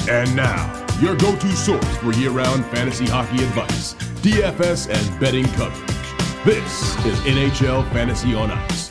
And now, your go-to source for year-round fantasy hockey advice, DFS and betting coverage. This is NHL Fantasy on Ice.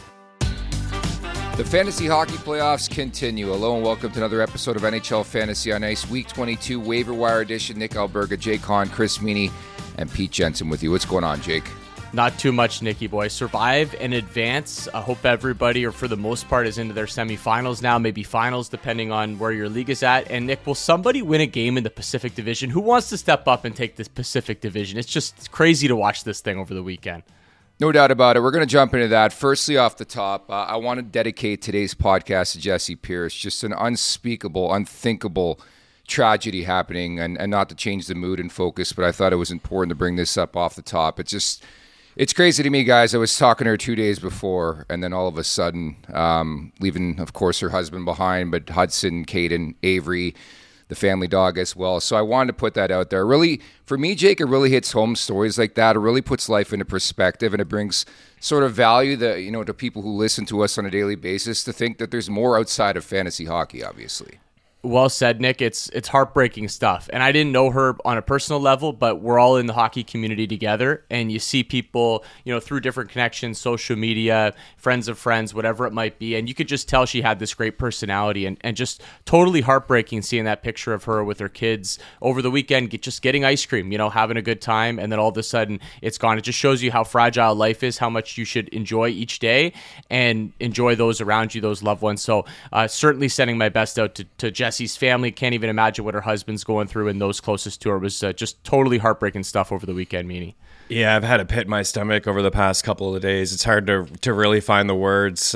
The fantasy hockey playoffs continue. Hello and welcome to another episode of NHL Fantasy on Ice, Week 22 Waiver Wire Edition. Nick Alberga, Jake Hahn, Chris Meany, and Pete Jensen with you. What's going on, Jake? Not too much, Nicky boy. Survive and advance. I hope everybody, or for the most part, is into their semifinals now, maybe finals, depending on where your league is at. And Nick, will somebody win a game in the Pacific Division? Who wants to step up and take this Pacific Division? It's just crazy to watch this thing over the weekend. No doubt about it. We're going to jump into that. Firstly, off the top, I want to dedicate today's podcast to Jesse Pierce. Just an unspeakable, unthinkable tragedy happening, and not to change the mood and focus, but I thought it was important to bring this up off the top. It's crazy to me, guys. I was talking to her 2 days before, and then all of a sudden, leaving, of course, her husband behind, but Hudson, Caden, Avery, the family dog as well. So I wanted to put that out there. Really, for me, Jake, it really hits home stories like that. It really puts life into perspective, and it brings sort of value that, to people who listen to us on a daily basis to think that there's more outside of fantasy hockey, obviously. Well said, Nick. It's heartbreaking stuff. And I didn't know her on a personal level, but we're all in the hockey community together. And you see people, through different connections, social media, friends of friends, whatever it might be. And you could just tell she had this great personality, and just totally heartbreaking seeing that picture of her with her kids over the weekend, just getting ice cream, having a good time. And then all of a sudden it's gone. It just shows you how fragile life is, how much you should enjoy each day and enjoy those around you, those loved ones. So certainly sending my best out to Jesse's family. Can't even imagine what her husband's going through, and those closest to her. Was just totally heartbreaking stuff over the weekend, Meany. Yeah, I've had a pit in my stomach over the past couple of days. It's hard to really find the words.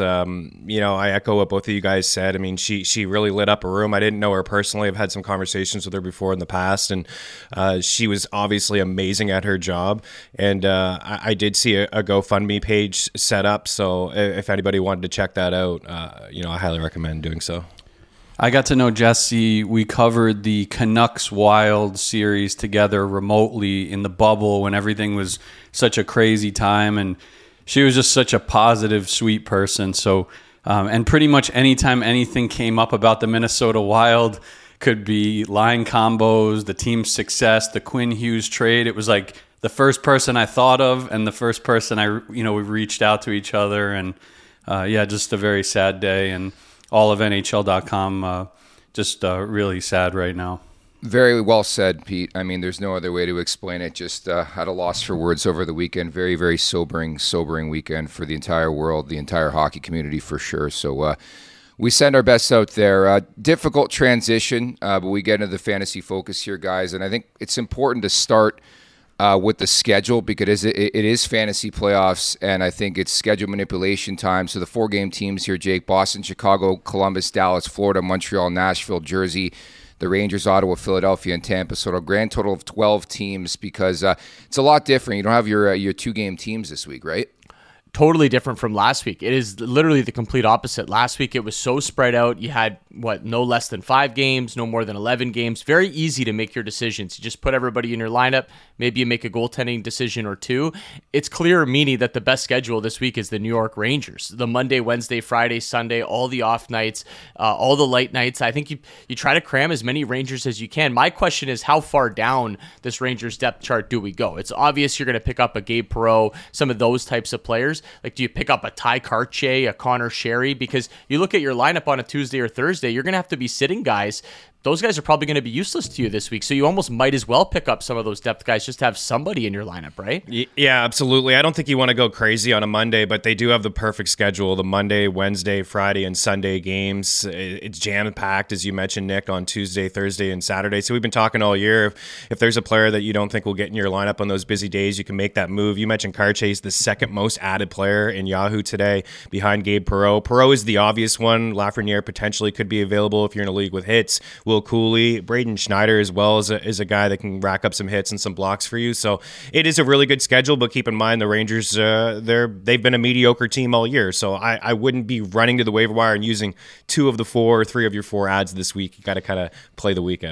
I echo what both of you guys said. I mean, she really lit up a room. I didn't know her personally. I've had some conversations with her before in the past, and she was obviously amazing at her job. And I did see a GoFundMe page set up, so if anybody wanted to check that out, I highly recommend doing so. I got to know Jesse. We covered the Canucks Wild series together remotely in the bubble when everything was such a crazy time, and she was just such a positive, sweet person. So, and pretty much anytime anything came up about the Minnesota Wild, could be line combos, the team's success, the Quinn Hughes trade, it was like the first person I thought of and the first person we reached out to each other, and just a very sad day. And all of NHL.com just really sad right now. Very well said, Pete. I mean, there's no other way to explain it. Just at a loss for words over the weekend. Very, very sobering weekend for the entire world, the entire hockey community for sure. So we send our best out there. Difficult transition, but we get into the fantasy focus here, guys. And I think it's important to start with the schedule, because it is fantasy playoffs, and I think it's schedule manipulation time. So the 4-game teams here, Jake: Boston, Chicago, Columbus, Dallas, Florida, Montreal, Nashville, Jersey, the Rangers, Ottawa, Philadelphia, and Tampa. So a grand total of 12 teams, because it's a lot different. You don't have your 2-game teams this week, right? Totally different from last week. It is literally the complete opposite. Last week, it was so spread out. You had, no less than 5 games, no more than 11 games. Very easy to make your decisions. You just put everybody in your lineup. Maybe you make a goaltending decision or two. It's clear, Meany, that the best schedule this week is the New York Rangers. The Monday, Wednesday, Friday, Sunday, all the off nights, all the light nights. I think you try to cram as many Rangers as you can. My question is, how far down this Rangers depth chart do we go? It's obvious you're going to pick up a Gabe Perreault, some of those types of players. Like, do you pick up a Ty Kartye, a Connor Sherry? Because you look at your lineup on a Tuesday or Thursday, you're going to have to be sitting guys. Those guys are probably going to be useless to you this week. So you almost might as well pick up some of those depth guys just to have somebody in your lineup, right? Yeah, absolutely. I don't think you want to go crazy on a Monday, but they do have the perfect schedule. The Monday, Wednesday, Friday, and Sunday games. It's jam-packed, as you mentioned, Nick, on Tuesday, Thursday, and Saturday. So we've been talking all year. If there's a player that you don't think will get in your lineup on those busy days, you can make that move. You mentioned Kartye is the second most added player in Yahoo today behind Gabe Perreault. Perreault is the obvious one. Lafreniere potentially could be available if you're in a league with hits. Will Cooley, Braden Schneider as well is a guy that can rack up some hits and some blocks for you. So it is a really good schedule, but keep in mind the Rangers, they've been a mediocre team all year. So I wouldn't be running to the waiver wire and using 2 of the 4 or 3 of your 4 ads this week. You got to kind of play the week out.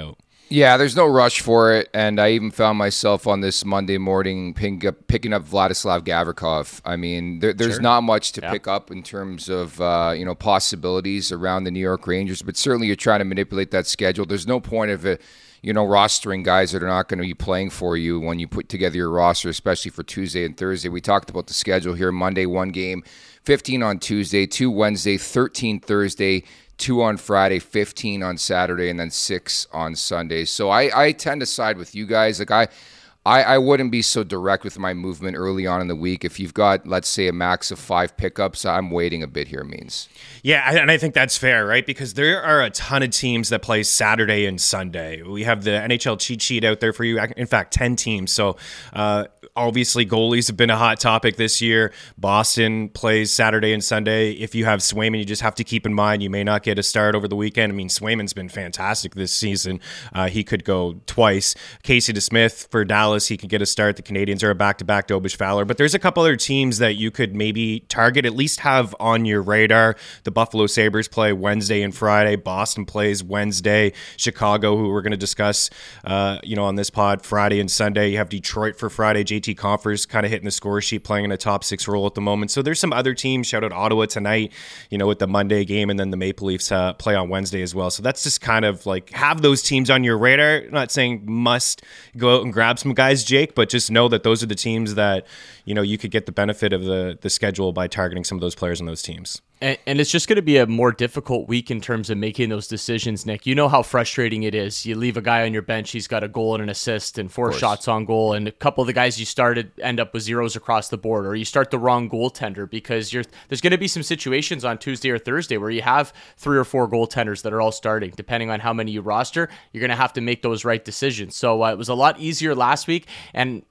Yeah, there's no rush for it, and I even found myself on this Monday morning picking up Vladislav Gavrikov. I mean, there's not much to pick up in terms of possibilities around the New York Rangers, but certainly you're trying to manipulate that schedule. There's no point of it, rostering guys that are not going to be playing for you when you put together your roster, especially for Tuesday and Thursday. We talked about the schedule here: Monday, 1 game, 15 on Tuesday, 2 Wednesday, 13 Thursday, 2 on Friday, 15 on Saturday, and then 6 on Sunday. So I tend to side with you guys. Like I wouldn't be so direct with my movement early on in the week. If you've got, let's say, a max of 5 pickups, I'm waiting a bit here, Means. Yeah, and I think that's fair, right? Because there are a ton of teams that play Saturday and Sunday. We have the NHL cheat sheet out there for you. In fact, 10 teams. So obviously goalies have been a hot topic this year. Boston plays Saturday and Sunday. If you have Swayman, you just have to keep in mind you may not get a start over the weekend. I mean, Swayman's been fantastic this season. He could go twice. Casey DeSmith for Dallas, he could get a start. The Canadians are a back-to-back Dobich Fowler. But there's a couple other teams that you could maybe target, at least have on your radar. The Buffalo Sabres play Wednesday and Friday. Boston plays Wednesday. Chicago, who we're going to discuss on this pod, Friday and Sunday. You have Detroit for Friday. JT Compher's kind of hitting the score sheet, playing in a top 6 role at the moment. So there's some other teams. Shout out Ottawa tonight, with the Monday game, and then the Maple Leafs play on Wednesday as well. So that's just kind of like, have those teams on your radar. I'm not saying must go out and grab some guys, Jake, but just know that those are the teams that, you could get the benefit of the schedule by targeting some of those players on those teams. And it's just going to be a more difficult week in terms of making those decisions, Nick. You know how frustrating it is. You leave a guy on your bench, he's got a goal and an assist and 4 shots on goal, and a couple of the guys you started end up with zeros across the board, or you start the wrong goaltender because there's going to be some situations on Tuesday or Thursday where you have 3 or 4 goaltenders that are all starting. Depending on how many you roster, you're going to have to make those right decisions. So it was a lot easier last week, and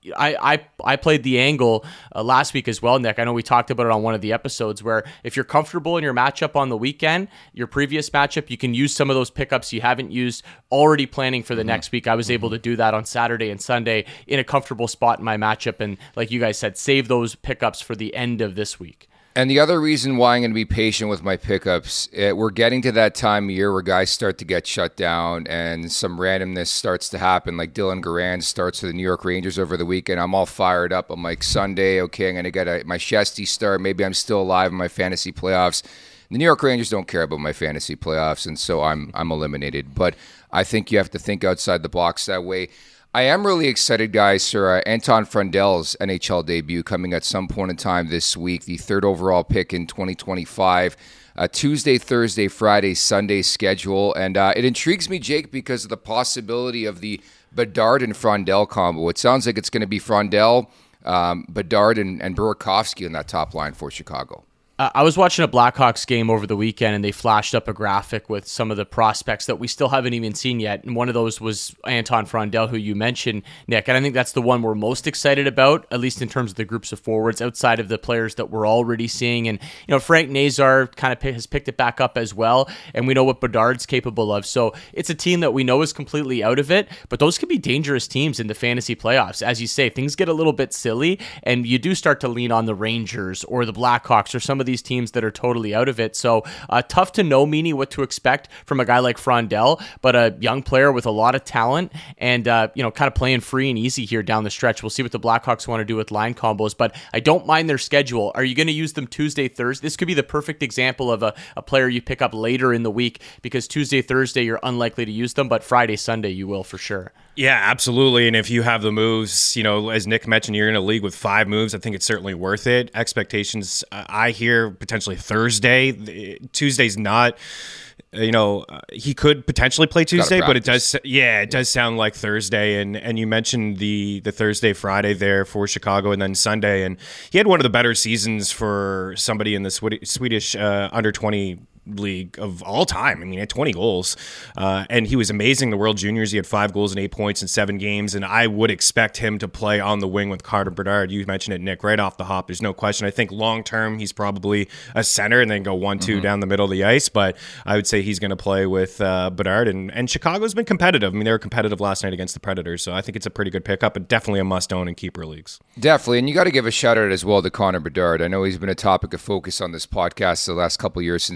I played the angle last week as well, Nick. I know we talked about it on one of the episodes where if you're comfortable in your matchup on the weekend, your previous matchup, you can use some of those pickups you haven't used already planning for the next week. I was able to do that on Saturday and Sunday in a comfortable spot in my matchup, and like you guys said, save those pickups for the end of this week. And the other reason why I'm going to be patient with my pickups, we're getting to that time of year where guys start to get shut down and some randomness starts to happen. Like Dylan Garand starts for the New York Rangers over the weekend. I'm all fired up. I'm like, Sunday, okay, I'm going to get my Shesty start. Maybe I'm still alive in my fantasy playoffs. The New York Rangers don't care about my fantasy playoffs, and so I'm eliminated. But I think you have to think outside the box that way. I am really excited, guys, for Anton Frundell's NHL debut coming at some point in time this week, the 3rd overall pick in 2025. Tuesday, Thursday, Friday, Sunday schedule. And it intrigues me, Jake, because of the possibility of the Bedard and Frundell combo. It sounds like it's going to be Frundell, Bedard, and Burakovsky on that top line for Chicago. I was watching a Blackhawks game over the weekend, and they flashed up a graphic with some of the prospects that we still haven't even seen yet. And one of those was Anton Frundell, who you mentioned, Nick. And I think that's the one we're most excited about, at least in terms of the groups of forwards, outside of the players that we're already seeing. And, Frank Nazar kind of has picked it back up as well. And we know what Bedard's capable of. So it's a team that we know is completely out of it. But those can be dangerous teams in the fantasy playoffs. As you say, things get a little bit silly, and you do start to lean on the Rangers or the Blackhawks or some of these teams that are totally out of it. So tough to know, Meanie, what to expect from a guy like Frundell, but a young player with a lot of talent and, kind of playing free and easy here down the stretch. We'll see what the Blackhawks want to do with line combos, but I don't mind their schedule. Are you going to use them Tuesday, Thursday? This could be the perfect example of a player you pick up later in the week because Tuesday, Thursday, you're unlikely to use them, but Friday, Sunday, you will for sure. Yeah, absolutely. And if you have the moves, as Nick mentioned, you're in a league with 5 moves. I think it's certainly worth it. Expectations, I hear potentially Thursday. Tuesday's not. He could potentially play Tuesday, but it does sound like Thursday. And you mentioned the Thursday, Friday there for Chicago, and then Sunday. And he had one of the better seasons for somebody in the Swedish under 20 league of all time. I mean, he had 20 goals, and he was amazing. The World Juniors, he had 5 goals and 8 points in 7 games, and I would expect him to play on the wing with Carter Bedard. You mentioned it, Nick, right off the hop. There's no question. I think long term, he's probably a center and then go 1-2 down the middle of the ice, but I would say he's going to play with Bedard, and Chicago's been competitive. I mean, they were competitive last night against the Predators, so I think it's a pretty good pickup, but definitely a must-own in keeper leagues. Definitely, and you got to give a shout-out as well to Connor Bedard. I know he's been a topic of focus on this podcast the last couple of years since entering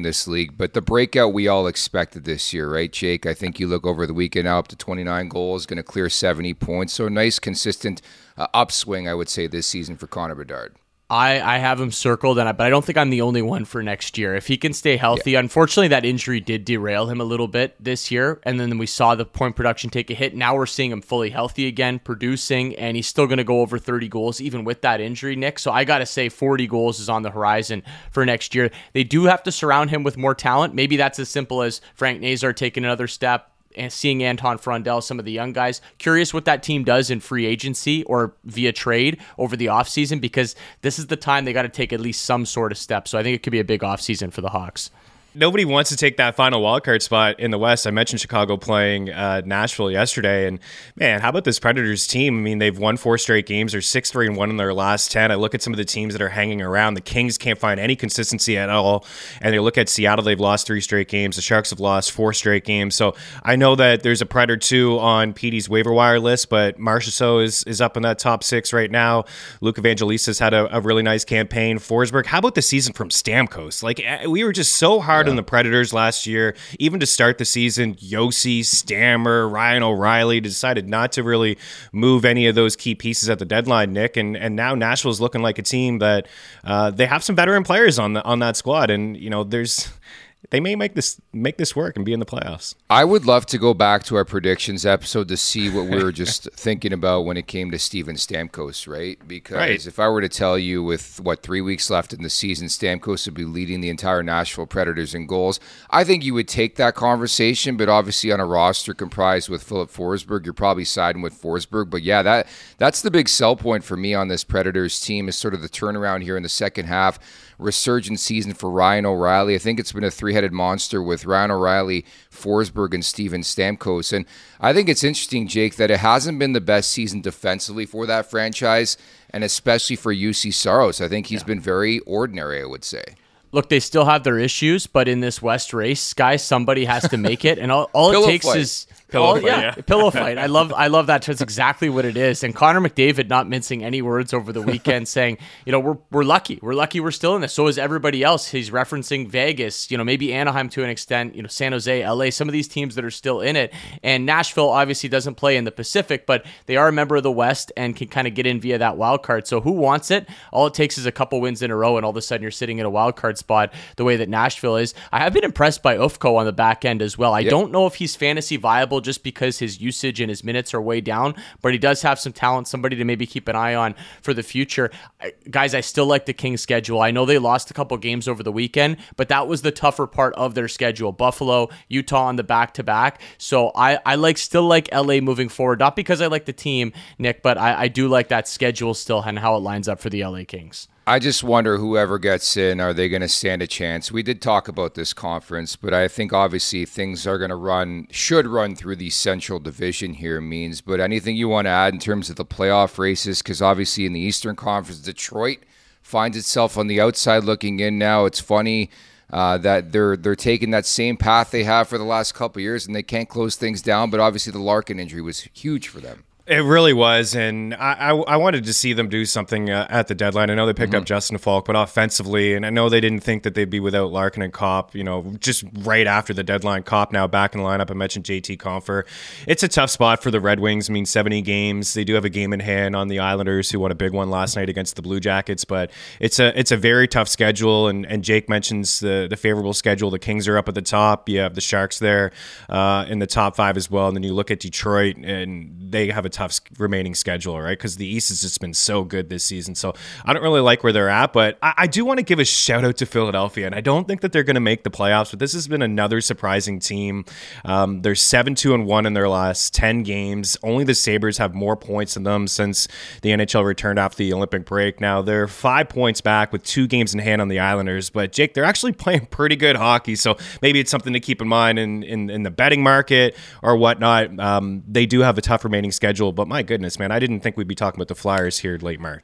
winning this league, but the breakout we all expected this year, right, Jake? I think you look over the weekend now up to 29 goals, going to clear 70 points. So a nice, consistent upswing, I would say, this season for Connor Bedard. I have him circled, but I don't think I'm the only one for next year. If he can stay healthy, unfortunately, that injury did derail him a little bit this year, and then we saw the point production take a hit. Now we're seeing him fully healthy again, producing, and he's still going to go over 30 goals, even with that injury, Nick. So I got to say 40 goals is on the horizon for next year. They do have to surround him with more talent. Maybe that's as simple as Frank Nazar taking another step, and seeing Anton Frondell, some of the young guys. Curious what that team does in free agency or via trade over the offseason, because this is the time they got to take at least some sort of step. So I think it could be a big offseason for the Hawks. Nobody wants to take that final wildcard spot in the West. I mentioned Chicago playing Nashville yesterday, and man, how about this Predators team? I mean, they've won 4 straight games. They're 6-3-1 in their last 10. I look at some of the teams that are hanging around. The Kings can't find any consistency at all, and they look at Seattle. They've lost 3 straight games. The Sharks have lost 4 straight games. So I know that there's a Predator 2 on Petey's waiver wire list, but Marchessault is up in that top 6 right now. Luke Evangelista's had a really nice campaign. Forsberg. How about the season from Stamkos? Like, we were just so hard on the Predators last year. Even to start the season, Yossi, Stammer, Ryan O'Reilly decided not to really move any of those key pieces at the deadline, Nick. And now Nashville's looking like a team that they have some veteran players on that squad. And, you know, they may make this work and be in the playoffs. I would love to go back to our predictions episode to see what we were just thinking about when it came to Steven Stamkos, right? Because if I were to tell you with, 3 weeks left in the season, Stamkos would be leading the entire Nashville Predators in goals, I think you would take that conversation, but obviously on a roster comprised with Philip Forsberg, you're probably siding with Forsberg. But yeah, that's the big sell point for me on this Predators team is sort of the turnaround here in the second half. Resurgent season for Ryan O'Reilly. I think it's been a three-headed monster with Ryan O'Reilly, Forsberg, and Steven Stamkos. And I think it's interesting, Jake, that it hasn't been the best season defensively for that franchise, and especially for UC Saros. I think he's been very ordinary, I would say. Look, they still have their issues, but in this West race, guys, somebody has to make it, and all it takes is pillow fight. I love that. That's exactly what it is. And Connor McDavid not mincing any words over the weekend, saying, you know, we're lucky. We're lucky we're still in this. So is everybody else. He's referencing Vegas, you know, maybe Anaheim to an extent, you know, San Jose, LA, some of these teams that are still in it. And Nashville obviously doesn't play in the Pacific, but they are a member of the West and can kind of get in via that wild card. So who wants it? All it takes is a couple wins in a row, and all of a sudden you're sitting in a wild card spot the way that Nashville is. I have been impressed by Ufko on the back end as well. I don't know if he's fantasy viable just because his usage and his minutes are way down, but he does have some talent, somebody to maybe keep an eye on for the future. Guys, I still like the Kings schedule. I know they lost a couple games over the weekend, but that was the tougher part of their schedule. Buffalo, Utah on the back-to-back. So I still like LA moving forward, not because I like the team, Nick, but I do like that schedule still and how it lines up for the LA Kings. I just wonder whoever gets in, are they going to stand a chance? We did talk about this conference, but I think obviously things are going to should run through the Central Division here, Means. But anything you want to add in terms of the playoff races? Because obviously in the Eastern Conference, Detroit finds itself on the outside looking in now. It's funny that they're taking that same path they have for the last couple of years, and they can't close things down. But obviously the Larkin injury was huge for them. It really was, and I wanted to see them do something at the deadline. I know they picked up Justin Falk, but offensively, and I know they didn't think that they'd be without Larkin and Kopp, you know, just right after the deadline. Kopp now back in the lineup. I mentioned JT Compher. It's a tough spot for the Red Wings. I mean, 70 games. They do have a game in hand on the Islanders, who won a big one last night against the Blue Jackets, but it's a very tough schedule, and Jake mentions the favorable schedule. The Kings are up at the top. You have the Sharks there in the top 5 as well, and then you look at Detroit, and they have a tough remaining schedule, right? Because the East has just been so good this season. So I don't really like where they're at, but I do want to give a shout out to Philadelphia. And I don't think that they're going to make the playoffs, but this has been another surprising team. They're 7-2-1 in their last 10 games. Only the Sabres have more points than them since the NHL returned after the Olympic break. Now they're 5 points back with 2 games in hand on the Islanders, but Jake, they're actually playing pretty good hockey. So maybe it's something to keep in mind in the betting market or whatnot. They do have a tough remaining schedule, but my goodness, man, I didn't think we'd be talking about the Flyers here late March.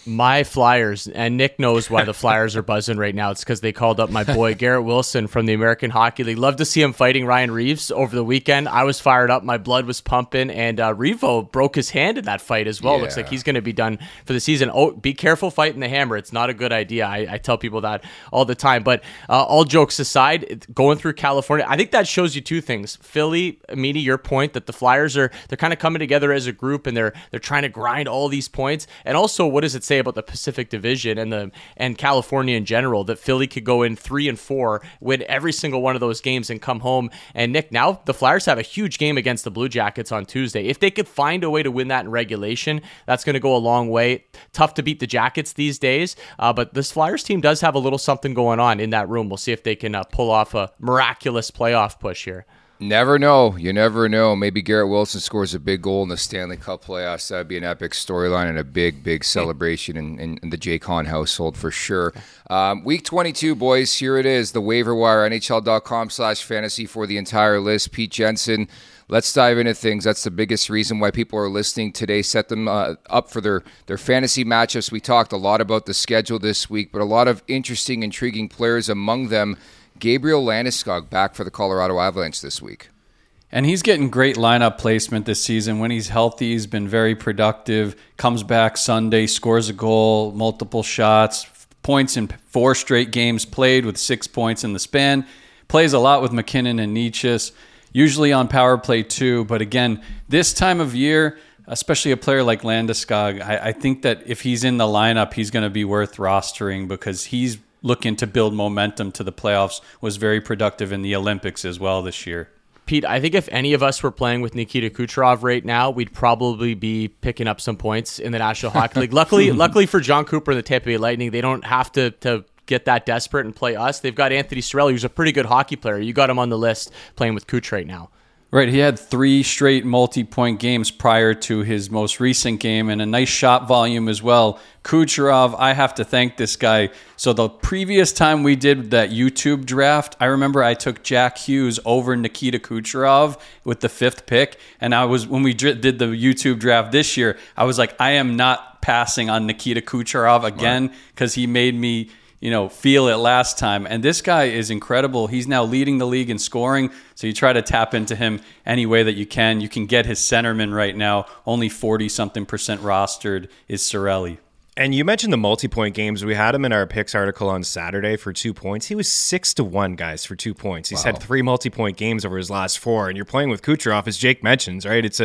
My Flyers, and Nick knows why the Flyers are buzzing right now. It's because they called up my boy Garrett Wilson from the American Hockey League. Love to see him fighting Ryan Reeves over the weekend. I was fired up. My blood was pumping, and Revo broke his hand in that fight as well. Yeah. Looks like he's going to be done for the season. Oh, be careful fighting the hammer. It's not a good idea. I tell people that all the time. But all jokes aside, going through California, I think that shows you two things. Philly, Meany, your point that the Flyers they're kind of coming together as a group, and they're trying to grind all these points. And also, what does it say about the Pacific Division and California in general, that Philly could go in 3-4, win every single one of those games and come home? And Nick, now the Flyers have a huge game against the Blue Jackets on Tuesday. If they could find a way to win that in regulation, that's going to go a long way. Tough to beat the Jackets these days, but this Flyers team does have a little something going on in that room. We'll see if they can pull off a miraculous playoff push here. Never know. You never know. Maybe Garrett Wilson scores a big goal in the Stanley Cup playoffs. That would be an epic storyline and a big, big celebration in the Jake Hahn household for sure. Week 22, boys. Here it is. The waiver wire, NHL.com/fantasy for the entire list. Pete Jensen. Let's dive into things. That's the biggest reason why people are listening today. Set them up for their fantasy matchups. We talked a lot about the schedule this week, but a lot of interesting, intriguing players among them. Gabriel Landeskog back for the Colorado Avalanche this week. And he's getting great lineup placement this season. When he's healthy, he's been very productive. Comes back Sunday, scores a goal, multiple shots, points in 4 straight games played with 6 points in the span. Plays a lot with McKinnon and Nietzsche, usually on power play too. But again, this time of year, especially a player like Landeskog, I think that if he's in the lineup, he's going to be worth rostering because he's looking to build momentum to the playoffs, was very productive in the Olympics as well this year. Pete, I think if any of us were playing with Nikita Kucherov right now, we'd probably be picking up some points in the National Hockey League. Luckily for John Cooper and the Tampa Bay Lightning, they don't have to get that desperate and play us. They've got Anthony Cirelli, who's a pretty good hockey player. You got him on the list playing with Kuch right now. Right, he had 3 straight multi-point games prior to his most recent game and a nice shot volume as well. Kucherov, I have to thank this guy. So the previous time we did that YouTube draft, I remember I took Jack Hughes over Nikita Kucherov with the 5th pick. And when we did the YouTube draft this year, I was like, I am not passing on Nikita Kucherov again because he made me feel it last time. And this guy is incredible. He's now leading the league in scoring. So you try to tap into him any way that you can. You can get his centerman right now. Only 40-something% rostered is Cirelli. And you mentioned the multi-point games. We had him in our picks article on Saturday for 2 points. He was 6-1, guys, for 2 points. He's had 3 multi-point games over his last 4. And you're playing with Kucherov, as Jake mentions, right? It's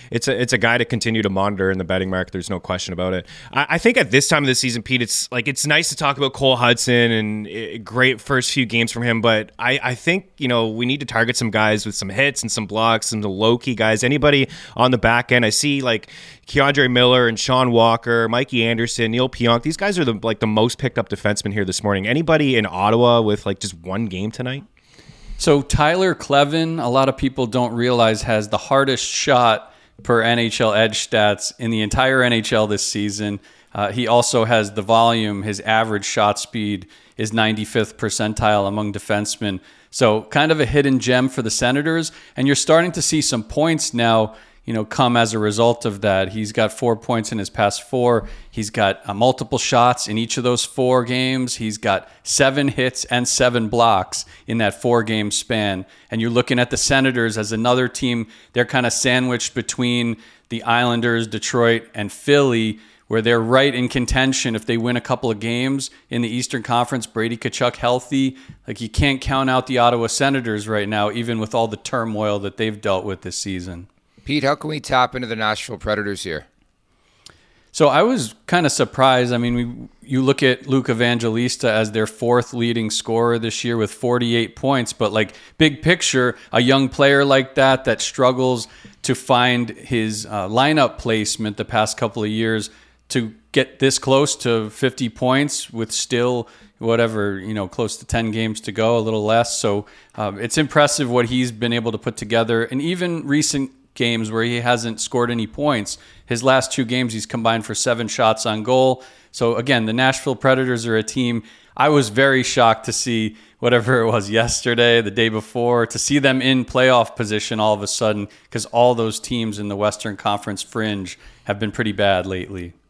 a guy to continue to monitor in the betting market. There's no question about it. I think at this time of the season, Pete, it's nice to talk about Cole Hudson and great first few games from him. But I think we need to target some guys with some hits and some blocks, some low-key guys. Anybody on the back end, I see like Keandre Miller and Sean Walker, Mikey Anderson, Neil Pionk. These guys are the most picked up defensemen here this morning. Anybody in Ottawa with just one game tonight? So Tyler Clevin, a lot of people don't realize, has the hardest shot per NHL Edge stats in the entire NHL this season. He also has the volume. His average shot speed is 95th percentile among defensemen. So kind of a hidden gem for the Senators. And you're starting to see some points now come as a result of that. He's got 4 points in his past 4. He's got multiple shots in each of those 4 games. He's got 7 hits and 7 blocks in that 4-game span. And you're looking at the Senators as another team. They're kind of sandwiched between the Islanders, Detroit, and Philly, where they're right in contention if they win a couple of games in the Eastern Conference. Brady Tkachuk healthy. You can't count out the Ottawa Senators right now, even with all the turmoil that they've dealt with this season. Pete, how can we tap into the Nashville Predators here? So I was kind of surprised. I mean, you look at Luke Evangelista as their 4th leading scorer this year with 48 points, but big picture, a young player like that struggles to find his lineup placement the past couple of years to get this close to 50 points with still close to 10 games to go, a little less. So it's impressive what he's been able to put together. And even recent games where he hasn't scored any points, his last 2 games he's combined for 7 shots on goal. So again, the Nashville Predators are a team I was very shocked to see whatever it was yesterday, the day before, to see them in playoff position all of a sudden, because all those teams in the Western Conference fringe have been pretty bad lately.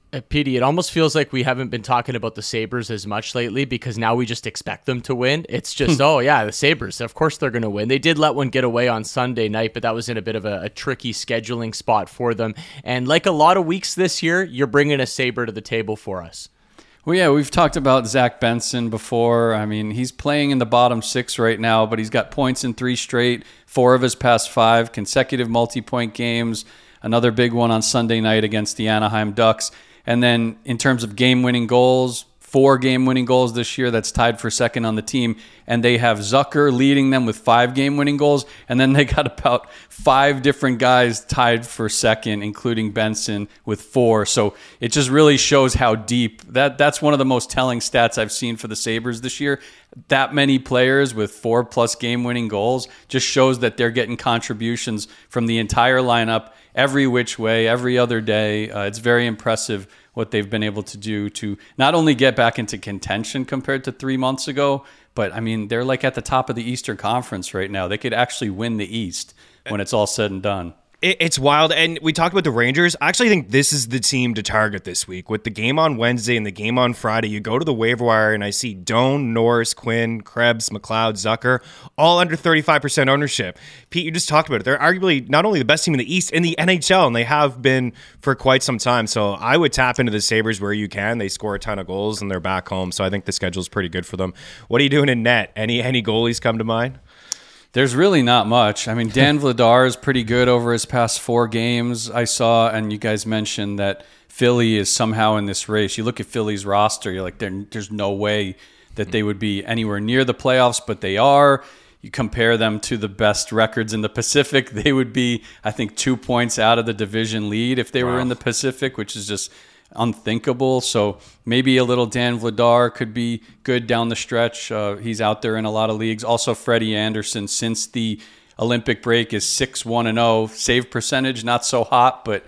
Petey, it almost feels like we haven't been talking about the Sabres as much lately because now we just expect them to win. It's just, oh yeah, the Sabres, of course they're going to win. They did let one get away on Sunday night, but that was in a bit of a tricky scheduling spot for them. And like a lot of weeks this year, you're bringing a Sabre to the table for us. Well, yeah, we've talked about Zach Benson before. I mean, he's playing in the bottom 6 right now, but he's got points in 3 straight, 4 of his past 5 consecutive multi-point games, another big one on Sunday night against the Anaheim Ducks. And then in terms of game-winning goals, 4 game-winning goals this year. That's tied for second on the team. And they have Zucker leading them with 5 game-winning goals. And then they got about 5 different guys tied for second, including Benson with 4. So it just really shows how deep. That's one of the most telling stats I've seen for the Sabres this year. That many players with 4+ game-winning goals just shows that they're getting contributions from the entire lineup every which way, every other day. It's very impressive what they've been able to do to not only get back into contention compared to 3 months ago, but I mean, they're like at the top of the Eastern Conference right now. They could actually win the East when it's all said and done. It's wild. And we talked about the Rangers. I actually think this is the team to target this week. With the game on Wednesday and the game on Friday, you go to the waiver wire and I see Doan, Norris, Quinn, Krebs, McLeod, Zucker, all under 35% ownership. Pete, you just talked about it. They're arguably not only the best team in the East, in the NHL, and they have been for quite some time. So I would tap into the Sabres where you can. They score a ton of goals and they're back home. So I think the schedule is pretty good for them. What are you doing in net? Any goalies come to mind? There's really not much. I mean, Dan Vladar is pretty good over his past 4 games I saw, and you guys mentioned that Philly is somehow in this race. You look at Philly's roster, you're like, there's no way that they would be anywhere near the playoffs, but they are. You compare them to the best records in the Pacific, they would be, I think, 2 points out of the division lead if they were in the Pacific, which is just unthinkable. So maybe a little Dan Vladar could be good down the stretch. He's out there in a lot of leagues. Also, Freddie Anderson, since the Olympic break, is 6-1-0. Save percentage, not so hot, but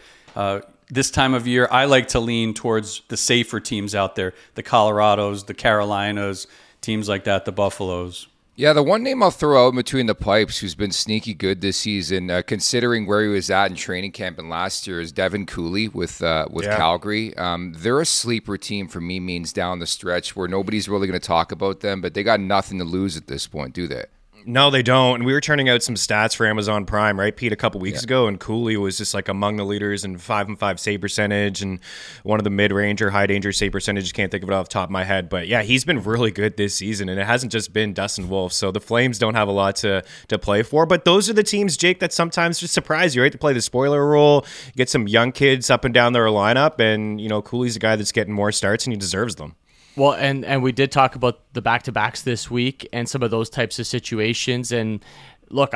this time of year, I like to lean towards the safer teams out there, the Colorados, the Carolinas, teams like that, the Buffaloes. Yeah, the one name I'll throw out in between the pipes who's been sneaky good this season, considering where he was at in training camp and last year, is Devin Cooley with Calgary. They're a sleeper team for me, means down the stretch where nobody's really going to talk about them, but they got nothing to lose at this point, do they? No, they don't. And we were turning out some stats for Amazon Prime, right, Pete, a couple weeks ago, and Cooley was just like among the leaders in 5-5 save percentage and one of the mid-range or high-danger save percentages. Can't think of it off the top of my head. But, yeah, he's been really good this season, and it hasn't just been Dustin Wolf. So the Flames don't have a lot to play for. But those are the teams, Jake, that sometimes just surprise you, right? To play the spoiler role, get some young kids up and down their lineup, and, you know, Cooley's a guy that's getting more starts, and he deserves them. Well, and we did talk about the back-to-backs this week and some of those types of situations. And look,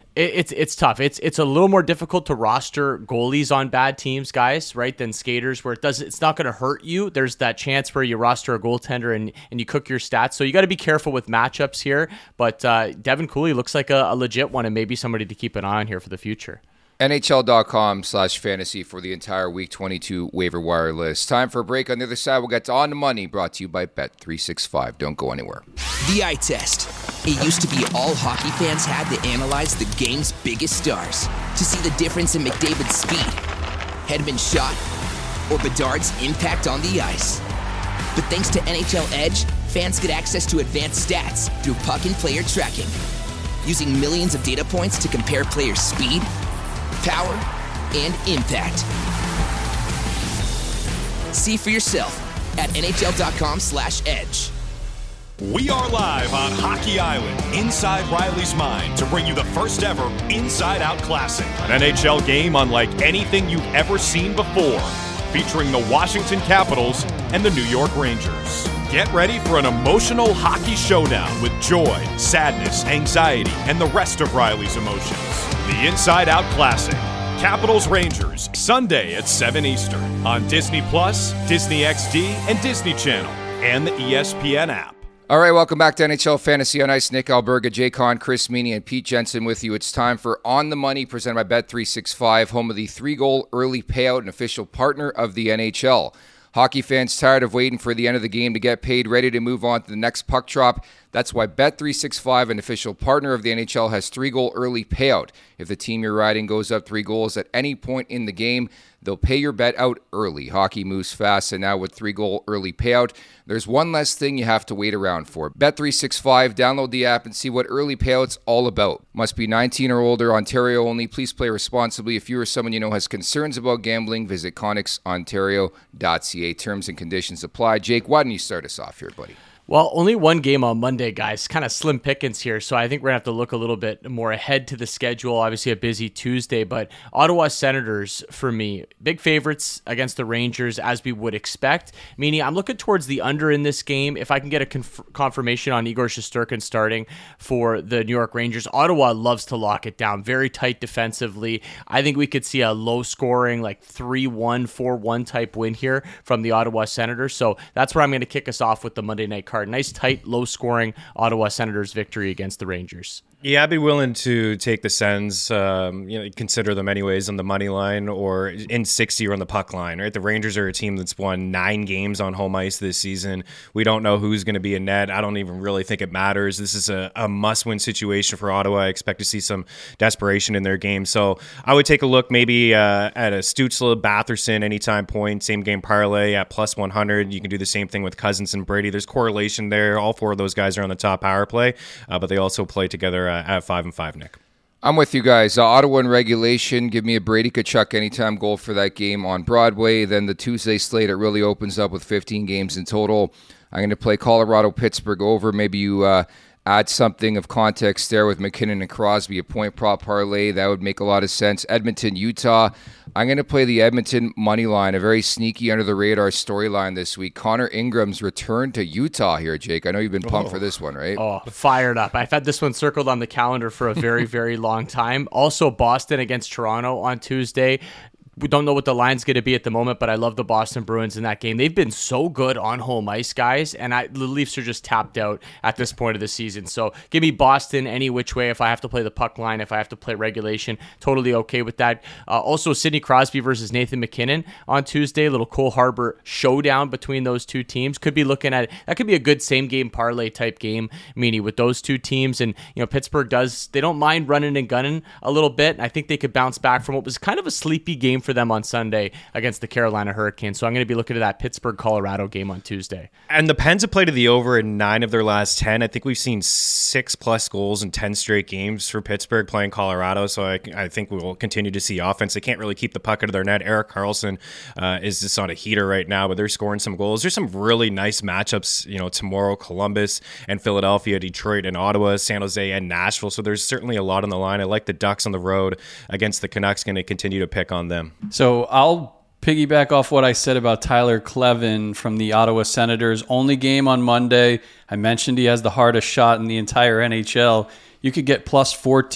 it's tough. It's a little more difficult to roster goalies on bad teams, guys, right, than skaters, where it's not going to hurt you. There's that chance where you roster a goaltender and you cook your stats. So you got to be careful with matchups here. But Devin Cooley looks like a legit one and maybe somebody to keep an eye on here for the future. NHL.com/fantasy for the entire Week 22 waiver wire list. Time for a break. On the other side, we'll get to On the Money, brought to you by Bet365. Don't go anywhere. The eye test. It used to be all hockey fans had to analyze the game's biggest stars to see the difference in McDavid's speed, Hedman's shot, or Bedard's impact on the ice. But thanks to NHL Edge, fans get access to advanced stats through puck and player tracking, using millions of data points to compare players' speed, power, and impact. See for yourself at NHL.com/edge. We are live on Hockey Island, inside Riley's Mind, to bring you the first ever Inside Out Classic, an NHL game unlike anything you've ever seen before, featuring the Washington Capitals and the New York Rangers. Get ready for an emotional hockey showdown with joy, sadness, anxiety, and the rest of Riley's emotions. The Inside Out Classic, Capitals Rangers, Sunday at 7 Eastern on Disney+, Disney XD, and Disney Channel, and the ESPN app. All right, welcome back to NHL Fantasy on Ice. Nick Alberga, Jay Kahn, Chris Meany, and Pete Jensen with you. It's time for On the Money, presented by Bet365, home of the 3-goal early payout and official partner of the NHL. Hockey fans tired of waiting for the end of the game to get paid, ready to move on to the next puck drop. That's why Bet365, an official partner of the NHL, has 3-goal early payout. If the team you're riding goes up 3 goals at any point in the game, they'll pay your bet out early. Hockey moves fast, and now with 3-goal early payout, there's one less thing you have to wait around for. Bet365, download the app and see what early payout's all about. Must be 19 or older, Ontario only. Please play responsibly. If you or someone you know has concerns about gambling, visit connexontario.ca. Terms and conditions apply. Jake, why don't you start us off here, buddy? Well, only one game on Monday, guys. Kind of slim pickings here, so I think we're going to have to look a little bit more ahead to the schedule. Obviously, a busy Tuesday, but Ottawa Senators, for me, big favorites against the Rangers, as we would expect, meaning I'm looking towards the under in this game. If I can get a confirmation on Igor Shesterkin starting for the New York Rangers, Ottawa loves to lock it down. Very tight defensively. I think we could see a low-scoring, like 3-1, 4-1 type win here from the Ottawa Senators, so that's where I'm going to kick us off with the Monday night card. Nice, tight, low-scoring Ottawa Senators victory against the Rangers. Yeah, I'd be willing to take the Sens, consider them anyways on the money line or in 60 or on the puck line, right? The Rangers are a team that's won 9 games on home ice this season. We don't know who's going to be in net. I don't even really think it matters. This is a must-win situation for Ottawa. I expect to see some desperation in their game. So I would take a look maybe at a Stützle, Batherson, anytime point, same game parlay at plus 100. You can do the same thing with Cousins and Brady. There's correlation there. All 4 of those guys are on the top power play, but they also play together at 5-5, Nick. I'm with you guys. Ottawa in regulation. Give me a Brady Tkachuk anytime goal for that game on Broadway. Then the Tuesday slate, it really opens up with 15 games in total. I'm going to play Colorado-Pittsburgh over. Maybe you add something of context there with McKinnon and Crosby, a point prop parlay. That would make a lot of sense. Edmonton-Utah. I'm going to play the Edmonton money line, a very sneaky under-the-radar storyline this week. Connor Ingram's return to Utah here, Jake. I know you've been pumped for this one, right? Oh, fired up. I've had this one circled on the calendar for a very, very long time. Also, Boston against Toronto on Tuesday. We don't know what the line's going to be at the moment, but I love the Boston Bruins in that game. They've been so good on home ice, guys, and the Leafs are just tapped out at this point of the season. So give me Boston any which way. If I have to play the puck line, if I have to play regulation, totally okay with that. Also, Sidney Crosby versus Nathan McKinnon on Tuesday. A little Cole Harbour showdown between those two teams. Could be looking at that could be a good same-game parlay type game, meaning with those two teams. And Pittsburgh they don't mind running and gunning a little bit. I think they could bounce back from what was kind of a sleepy game for them on Sunday against the Carolina Hurricanes. So I'm going to be looking at that Pittsburgh-Colorado game on Tuesday. And the Pens have played to the over in 9 of their last 10. I think we've seen 6+ goals in 10 straight games for Pittsburgh playing Colorado. So I think we will continue to see offense. They can't really keep the puck out of their net. Erik Karlsson is just on a heater right now, but they're scoring some goals. There's some really nice matchups, tomorrow, Columbus and Philadelphia, Detroit and Ottawa, San Jose and Nashville. So there's certainly a lot on the line. I like the Ducks on the road against the Canucks. Going to continue to pick on them. So I'll piggyback off what I said about Tyler Kleven from the Ottawa Senators. Only game on Monday. I mentioned he has the hardest shot in the entire NHL. You could get plus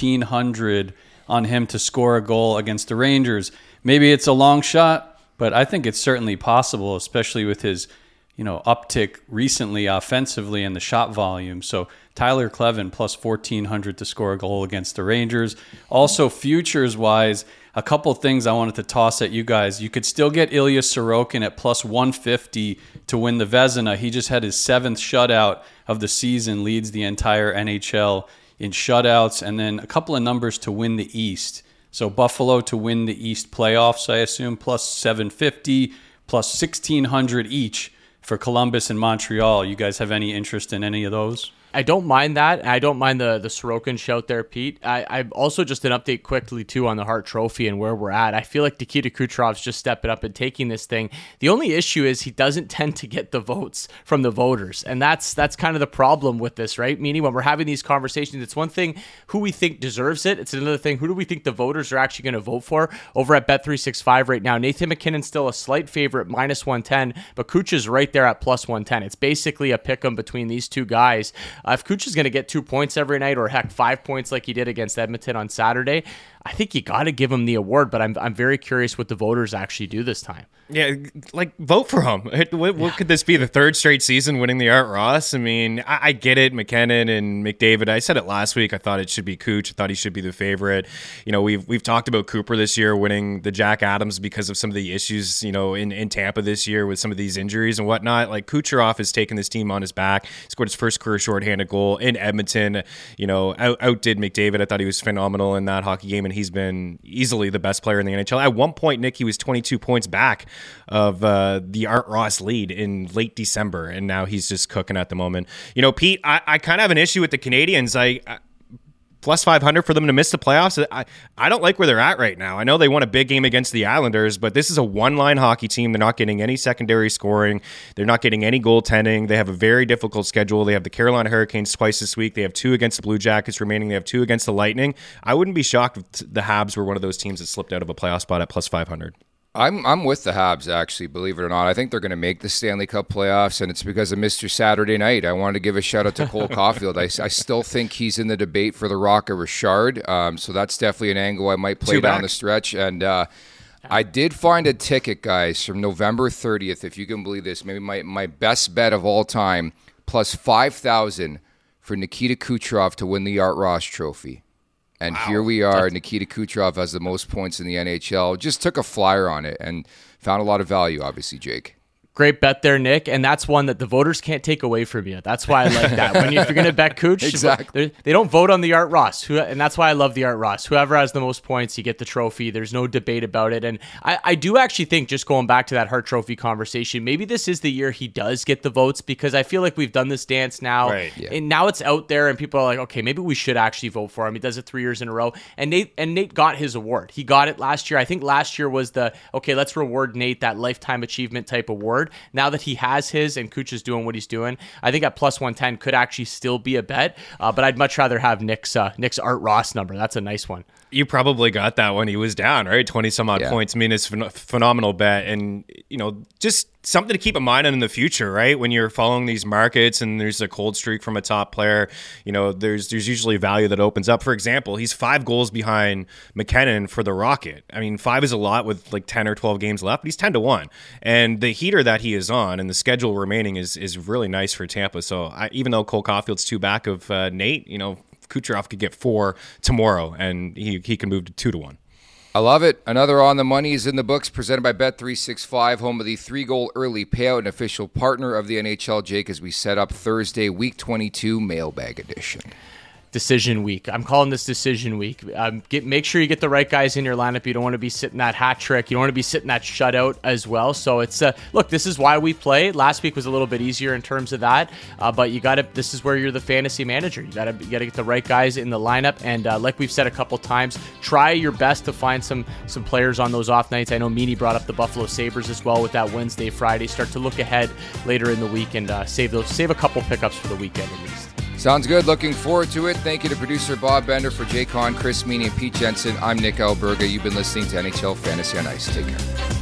1,400 on him to score a goal against the Rangers. Maybe it's a long shot, but I think it's certainly possible, especially with his uptick recently offensively and the shot volume. So Tyler Kleven plus 1,400 to score a goal against the Rangers. Also, futures-wise, a couple things I wanted to toss at you guys. You could still get Ilya Sorokin at plus 150 to win the Vezina. He just had his 7th shutout of the season, leads the entire NHL in shutouts, and then a couple of numbers to win the East. So Buffalo to win the East playoffs, I assume, plus 750, plus 1,600 each for Columbus and Montreal. You guys have any interest in any of those? I don't mind that. I don't mind the Sorokin shout there, Pete. I also just an update quickly, too, on the Hart Trophy and where we're at. I feel like Nikita Kucherov's just stepping up and taking this thing. The only issue is he doesn't tend to get the votes from the voters, and that's kind of the problem with this, right? Meaning when we're having these conversations, it's one thing who we think deserves it. It's another thing, who do we think the voters are actually going to vote for? Over at Bet365 right now, Nathan McKinnon's still a slight favorite, minus 110, but Kuch is right there at plus 110. It's basically a pick-em between these two guys. If Kuch is going to get 2 points every night, or heck, 5 points like he did against Edmonton on Saturday, I think you got to give him the award, but I'm very curious what the voters actually do this time. Yeah, vote for him. What could this be? The 3rd straight season winning the Art Ross? I mean, I get it, McKinnon and McDavid. I said it last week. I thought it should be Kuch. I thought he should be the favorite. We've talked about Cooper this year winning the Jack Adams because of some of the issues, in Tampa this year with some of these injuries and whatnot. Like, Kucherov has taken this team on his back. He scored his first career shorthanded goal in Edmonton. Outdid McDavid. I thought he was phenomenal in that hockey game, and he's been easily the best player in the NHL. At one point, Nick, he was 22 points back of the Art Ross lead in late December, and now he's just cooking at the moment. You know, Pete, I kind of have an issue with the Canadians. Plus 500 for them to miss the playoffs. I don't like where they're at right now. I know they won a big game against the Islanders, but this is a one-line hockey team. They're not getting any secondary scoring. They're not getting any goaltending. They have a very difficult schedule. They have the Carolina Hurricanes twice this week. They have 2 against the Blue Jackets remaining. They have 2 against the Lightning. I wouldn't be shocked if the Habs were one of those teams that slipped out of a playoff spot at plus 500. I'm with the Habs, actually, believe it or not. I think they're going to make the Stanley Cup playoffs, and it's because of Mr. Saturday Night. I wanted to give a shout-out to Cole Caulfield. I still think he's in the debate for the Rocket Richard, so that's definitely an angle I might play down the stretch. And I did find a ticket, guys, from November 30th, if you can believe this, maybe my best bet of all time, plus 5,000 for Nikita Kucherov to win the Art Ross Trophy. And here we are. Nikita Kucherov has the most points in the NHL. Just took a flyer on it and found a lot of value, obviously, Jake. Great bet there, Nick, and that's one that the voters can't take away from you. That's why I like that. If you're going to bet Cooch, exactly. They don't vote on the Art Ross, and that's why I love the Art Ross. Whoever has the most points, you get the trophy. There's no debate about it, and I do actually think, just going back to that Hart Trophy conversation, maybe this is the year he does get the votes, because I feel like we've done this dance now, and now it's out there, and people are like, okay, maybe we should actually vote for him. He does it 3 years in a row, and Nate got his award. He got it last year. I think last year was let's reward Nate that lifetime achievement type award. Now that he has his and Cooch is doing what he's doing, I think at plus 110 could actually still be a bet, but I'd much rather have Nick's Art Ross number. That's a nice one. You probably got that when he was down, right? 20 some odd points. I mean, it's a phenomenal bet, and just something to keep in mind in the future, right? When you're following these markets and there's a cold streak from a top player, there's usually value that opens up. For example, he's 5 goals behind McKinnon for the Rocket. I mean, 5 is a lot with like 10 or 12 games left, but he's 10-1, and the heater that he is on and the schedule remaining is really nice for Tampa. So even though Cole Caulfield's 2 back of Nate, Kucherov could get 4 tomorrow, and he can move to 2-1. I love it. Another On the Money is in the books, presented by Bet365, home of the 3-goal early payout and official partner of the NHL, Jake, as we set up Thursday, Week 22 Mailbag Edition. Decision week. I'm calling this decision week. Make sure you get the right guys in your lineup. You don't want to be sitting that hat trick. You don't want to be sitting that shutout as well. So it's look, this is why we play. Last week was a little bit easier in terms of that, but you got to. This is where you're the fantasy manager. You got to get the right guys in the lineup, and like we've said a couple times, try your best to find some players on those off nights. I know Meany brought up the Buffalo Sabres as well with that Wednesday, Friday. Start to look ahead later in the week and save a couple pickups for the weekend at least. Sounds good. Looking forward to it. Thank you to producer Bob Bender, for Jay Conn, Chris Meany, and Pete Jensen. I'm Nick Alberga. You've been listening to NHL Fantasy on Ice. Take care.